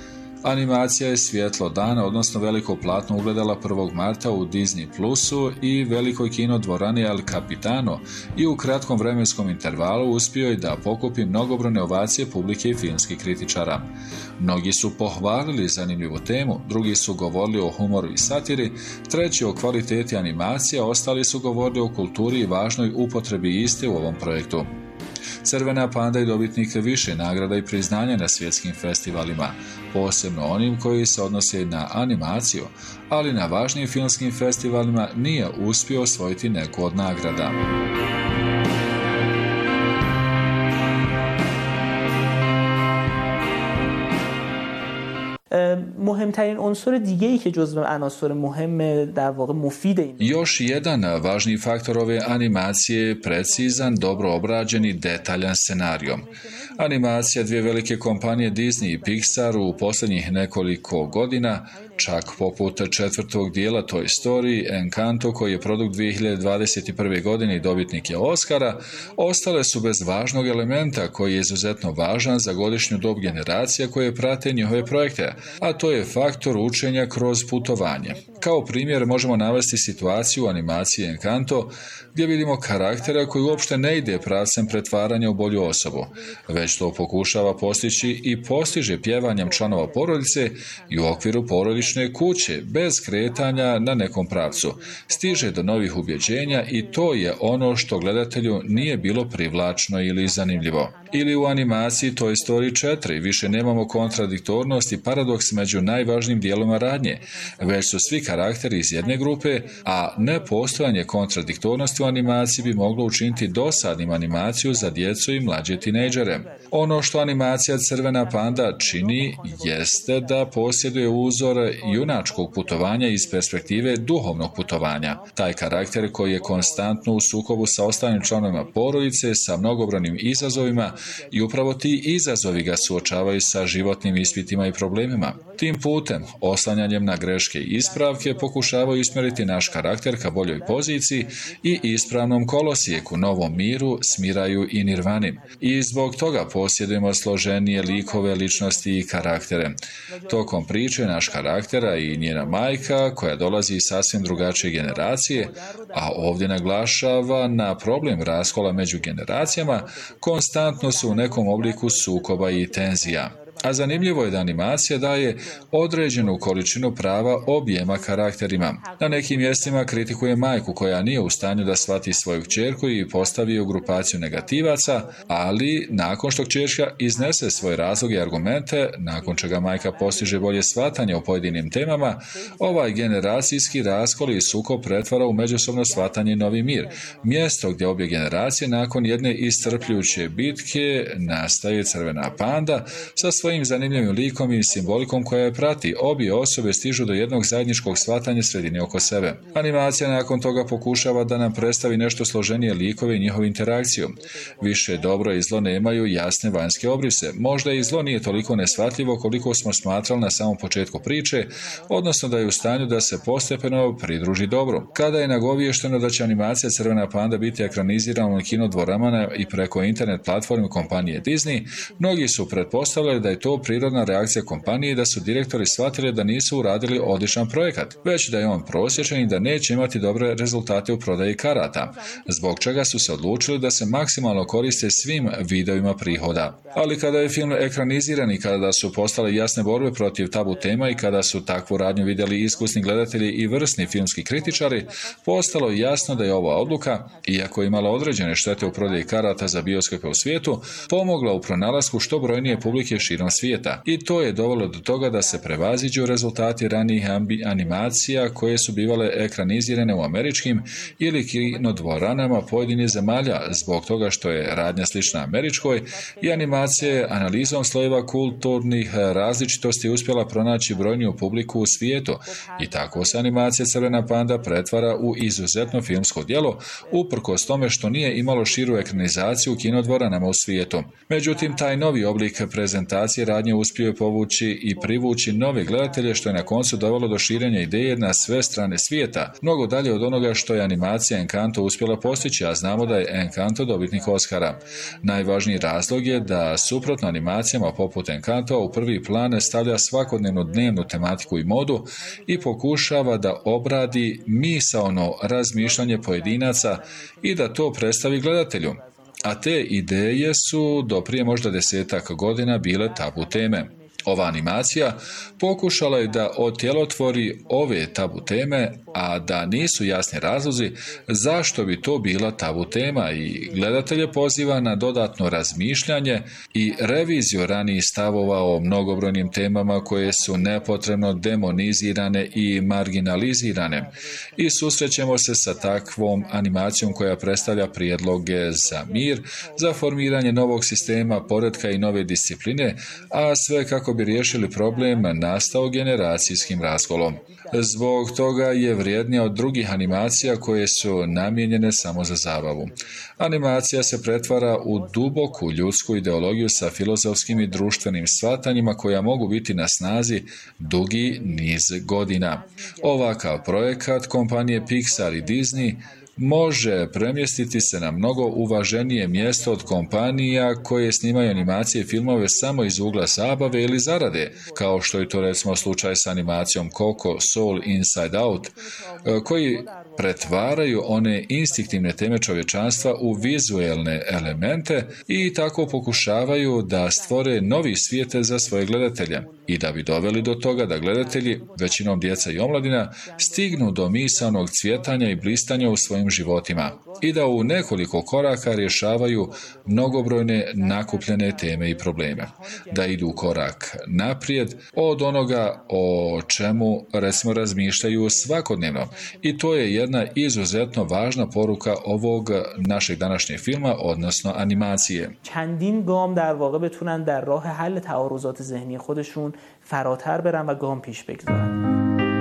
Animacija je svjetlo dana, odnosno veliko platno ugledala prvog marta u Disney Plusu i velikoj kino dvorani El Capitano i u kratkom vremenskom intervalu uspio je da pokupi mnogobrojne ovacije publike i filmskih kritičara. Mnogi su pohvalili zanimljivu temu, drugi su govorili o humoru i satiri, treći o kvaliteti animacija, ostali su govorili o kulturi i važnoj upotrebi iste u ovom projektu. Crvena panda je dobitnik više nagrada i priznanja na svjetskim festivalima, posebno onim koji se odnose na animaciju, ali na važnijim filmskim festivalima nije uspio osvojiti neku od nagrada. مهمترین عنصر دیگه‌ای که جزو عناصر مهم در واقع مفید این Još jedan važni faktor ove animacije je precizan, dobro obrađen i detaljan scenarijom. Animacija dvije velike kompanije Disney i Pixar u posljednjih nekoliko godina, čak poput četvrtog dijela Toy Story, Encanto koji je produkt dvije hiljade dvadeset prve. godine i dobitnik je Oscara, ostale su bez važnog elementa koji je izuzetno važan za godišnju dob generacija koje prate njihove projekte, a to je faktor učenja kroz putovanje. Kao primjer možemo navesti situaciju u animaciji Encanto gdje vidimo karaktera koji uopšte ne ide pravcem pretvaranja u bolju osobu, već to pokušava postići i postiže pjevanjem članova porodice i u okviru porodične kuće, bez kretanja na nekom pravcu. Stiže do novih ubjeđenja i to je ono što gledatelju nije bilo privlačno ili zanimljivo. Ili u animaciji Toy Story četiri više nemamo kontradiktornost i paradoks među najvažnijim dijelovima radnje, već su svi karakteri iz jedne grupe, a nepostojanje kontradiktornosti u animaciji bi moglo učiniti dosadnim animaciju za djecu i mlađe tinejdžere. Ono što animacija Crvena panda čini jeste da posjeduje uzor junačkog putovanja iz perspektive duhovnog putovanja. Taj karakter koji je konstantno u sukobu sa ostalim članovima porodice, sa mnogobrojnim izazovima i upravo ti izazovi ga suočavaju sa životnim ispitima i problemima. Tim putem, oslanjanjem na greške i ispravke, pokušavaju usmjeriti naš karakter ka boljoj poziciji i ispravnom kolosijeku, novom miru, smiraju i nirvani. I zbog toga posjedujemo složenije likove, ličnosti i karaktere. Tokom priče naš karaktera i njena majka, koja dolazi iz sasvim drugačije generacije, a ovdje naglašava na problem raskola među generacijama, konstantno su u nekom obliku sukoba i tenzija. A zanimljivo je da animacija daje određenu količinu prava objema karakterima. Na nekim mjestima kritikuje majku koja nije u stanju da shvati svoju kćerku i postavi u grupaciju negativaca, ali nakon što kćerka iznese svoje razloge i argumente, nakon čega majka postiže bolje shvatanje o pojedinim temama, ovaj generacijski raskol i sukob pretvara u međusobno shvatanje i novi mir. Mjesto gdje obje generacije nakon jedne iscrpljujuće bitke nastaje Crvena panda sa svojim zanimljivim likom i simbolikom koja je prati. Obje osobe stižu do jednog zajedničkog shvatanja sredine oko sebe. Animacija nakon toga pokušava da nam predstavi nešto složenije likove i njihovu interakciju. Više dobro i zlo nemaju jasne vanjske obrise. Možda i zlo nije toliko neshvatljivo koliko smo smatrali na samom početku priče, odnosno da je u stanju da se postepeno pridruži dobro. Kada je nagoviješteno da će animacija Crvena panda biti ekranizirana u kinodvoranama i preko internet platforme kompanije Disney, mnogi su pretpostavljali da je to prirodna reakcija kompanije i da su direktori shvatili da nisu uradili odličan projekat, već da je on prosječan i da neće imati dobre rezultate u prodaji karata, zbog čega su se odlučili da se maksimalno koriste svim vidovima prihoda. Ali kada je film ekraniziran i kada su postale jasne borbe protiv tabu tema i kada su takvu radnju vidjeli iskusni gledatelji i vrsni filmski kritičari, postalo je jasno da je ova odluka, iako je imala određene štete u prodaji karata za bioskope u svijetu, pomogla u pronalasku što brojnije publike širom svijeta. I to je dovelo do toga da se prevaziđu rezultati ranijih animacija koje su bivale ekranizirane u američkim ili kinodvoranama pojedinih zemalja zbog toga što je radnja slična američkoj i animacije analizom slojeva kulturnih različitosti uspjela pronaći brojniju publiku u svijetu. I tako se animacija Crvena panda pretvara u izuzetno filmsko djelo uprkos tome što nije imalo širu ekranizaciju u kinodvoranama u svijetu. Međutim, taj novi oblik prezentacije animacije radnje uspio je povući i privući nove gledatelje, što je na koncu dovelo do širenja ideje na sve strane svijeta, mnogo dalje od onoga što je animacija Encanto uspjela postići, a znamo da je Encanto dobitnik Oscara. Najvažniji razlog je da suprotno animacijama poput Encanto u prvi plan stavlja svakodnevnu dnevnu tematiku i modu i pokušava da obradi misaono razmišljanje pojedinaca i da to predstavi gledatelju. A te ideje su do prije možda desetak godina bile tabu teme. Ova animacija pokušala je da otjelotvori ove tabu teme, a da nisu jasni razlozi zašto bi to bila tabu tema, i gledatelje poziva na dodatno razmišljanje i reviziju ranijih stavova o mnogobrojnim temama koje su nepotrebno demonizirane i marginalizirane. I susrećemo se sa takvom animacijom koja predstavlja prijedloge za mir, za formiranje novog sistema poretka i nove discipline, a sve kako bi riješili problem nastao generacijskim raskolom. Zbog toga je vrijednija od drugih animacija koje su namijenjene samo za zabavu. Animacija se pretvara u duboku ljudsku ideologiju sa filozofskim i društvenim shvatanjima koja mogu biti na snazi dugi niz godina. Ovakav projekat kompanije Pixar i Disney može premjestiti se na mnogo uvaženije mjesto od kompanija koje snimaju animacije i filmove samo iz ugla zabave ili zarade, kao što je to recimo slučaj s animacijom Coco, Soul, Inside Out, koji pretvaraju one instinktivne teme čovječanstva u vizuelne elemente i tako pokušavaju da stvore novi svijet za svoje gledatelje i da bi doveli do toga da gledatelji, većinom djeca i omladina, stignu do misaonog cvjetanja i blistanja u svojim životima i da u nekoliko koraka rješavaju mnogobrojne nakupljene teme i probleme. Da idu korak naprijed od onoga o čemu recimo razmišljaju svakodnevno. I to je jedna izuzetno važna poruka ovog našeg današnjeg filma, odnosno animacije. چندین گام در واقع بتونن در راه حل تعارضات ذهنی خودشون فراتر برن و گام پیش بگذارن.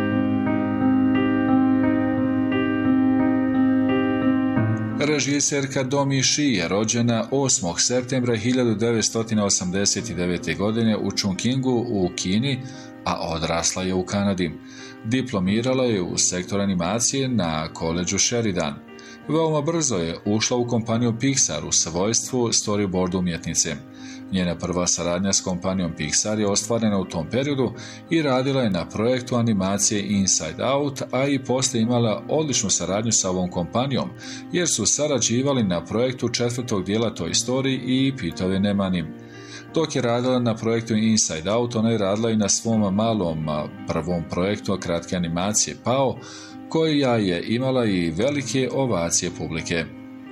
Režiserka Domi Shi je rođena osmog septembra hiljadu devetsto osamdeset devete. godine u Chungkingu u Kini, a odrasla je u Kanadi. Diplomirala je u sektor animacije na koledžu Sheridan. Veoma brzo je ušla u kompaniju Pixar u svojstvu storyboard umjetnice. Njena prva saradnja s kompanijom Pixar je ostvarena u tom periodu i radila je na projektu animacije Inside Out, a i poslije imala odličnu saradnju sa ovom kompanijom, jer su sarađivali na projektu četvrtog dijela Toy Story i Pitove Nemani. Dok je radila na projektu Inside Out, ona je radila i na svom malom prvom projektu kratke animacije Pao, koja je imala i velike ovacije publike.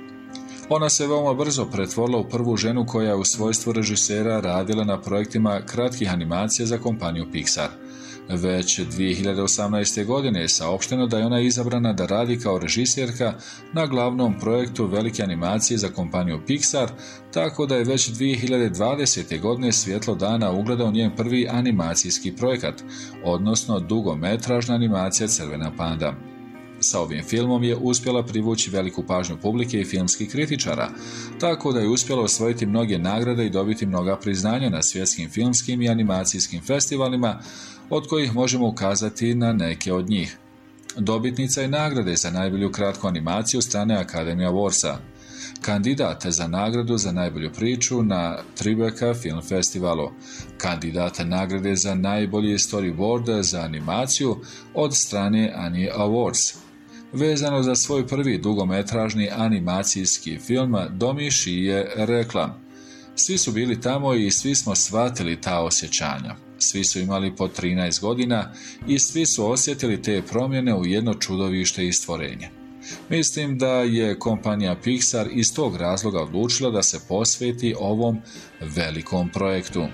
Ona se veoma brzo pretvorila u prvu ženu koja je u svojstvu režisera radila na projektima kratkih animacija za kompaniju Pixar. Već dvije hiljade osamnaeste. godine je saopšteno da je ona izabrana da radi kao režiserka na glavnom projektu velike animacije za kompaniju Pixar, tako da je već dvije hiljade dvadesete. godine svjetlo dana ugledao njen prvi animacijski projekat, odnosno dugometražna animacija Crvena panda. Sa ovim filmom je uspjela privući veliku pažnju publike i filmskih kritičara, tako da je uspjela osvojiti mnoge nagrade i dobiti mnoga priznanja na svjetskim filmskim i animacijskim festivalima, od kojih možemo ukazati na neke od njih. Dobitnica je nagrade za najbolju kratku animaciju strane Academy Awardsa. Kandidat za nagradu za najbolju priču na Tribeca Film Festivalu. Kandidat nagrade za najbolji storyboard za animaciju od strane Annie Awards. Vezano za svoj prvi dugometražni animacijski film, Domi Shi je rekla: "Svi su bili tamo i svi smo shvatili ta osjećanja. Svi su imali po trinaest godina i svi su osjetili te promjene u jedno čudovište i stvorenje." Mislim da je kompanija Pixar iz tog razloga odlučila da se posveti ovom velikom projektu.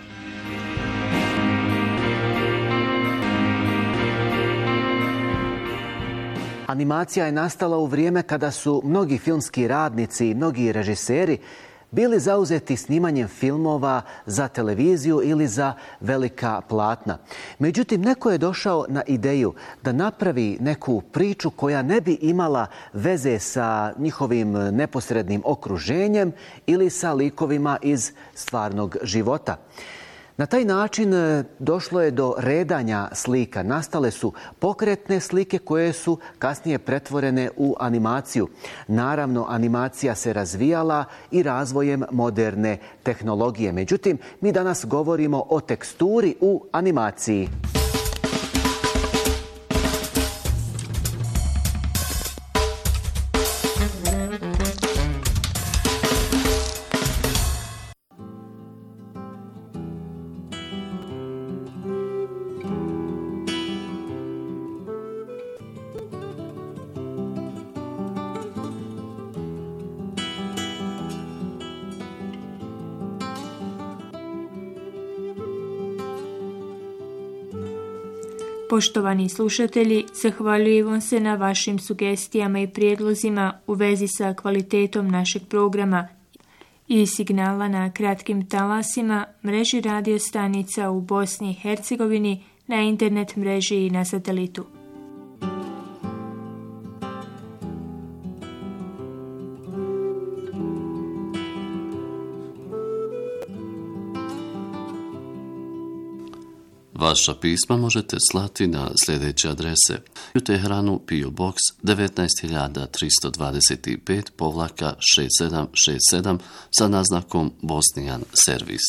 Animacija je nastala u vrijeme kada su mnogi filmski radnici i mnogi režiseri bili zauzeti snimanjem filmova za televiziju ili za velika platna. Međutim, neko je došao na ideju da napravi neku priču koja ne bi imala veze sa njihovim neposrednim okruženjem ili sa likovima iz stvarnog života. Na taj način došlo je do redanja slika. Nastale su pokretne slike koje su kasnije pretvorene u animaciju. Naravno, animacija se razvijala i razvojem moderne tehnologije. Međutim, mi danas govorimo o teksturi u animaciji. Poštovani slušatelji, zahvaljujemo se na vašim sugestijama i prijedlozima u vezi sa kvalitetom našeg programa i signala na kratkim talasima, mreži radio stanica u Bosni i Hercegovini, na internet mreži i na satelitu. Vaša pisma možete slati na sljedeće adrese: u Teheranu P O Box devetnaest hiljada tristo dvadeset pet povlaka šest sedam šest sedam sa naznakom Bosnian Servis.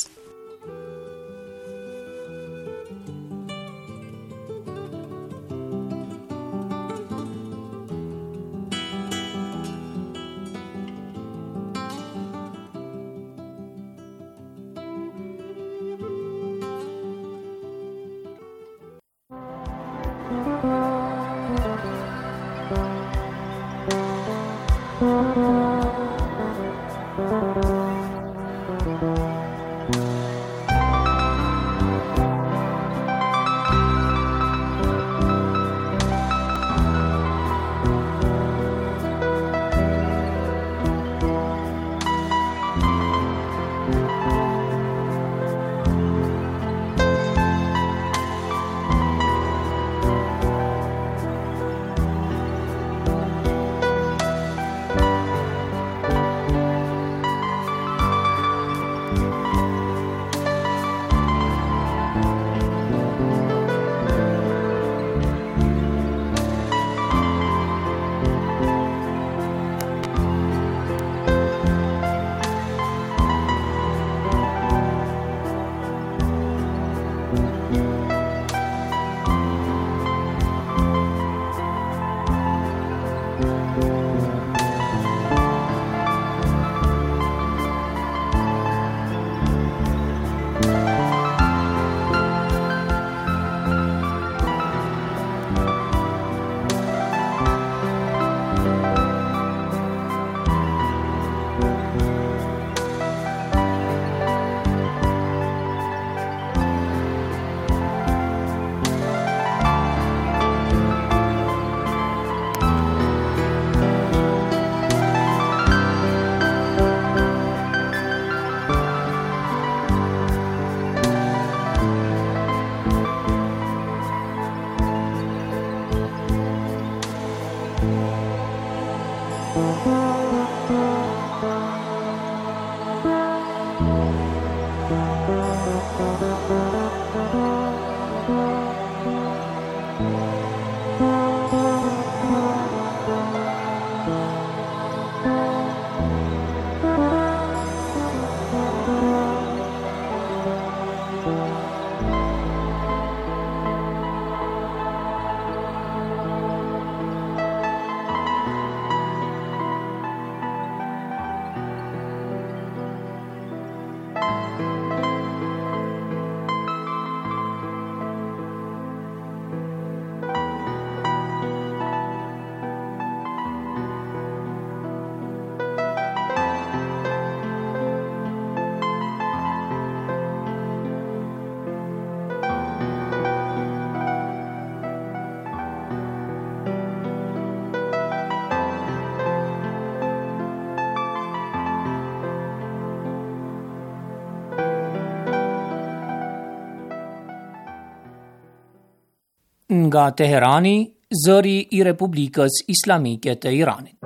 nga Teherani, zëri i Republikës Islamike të Iranit.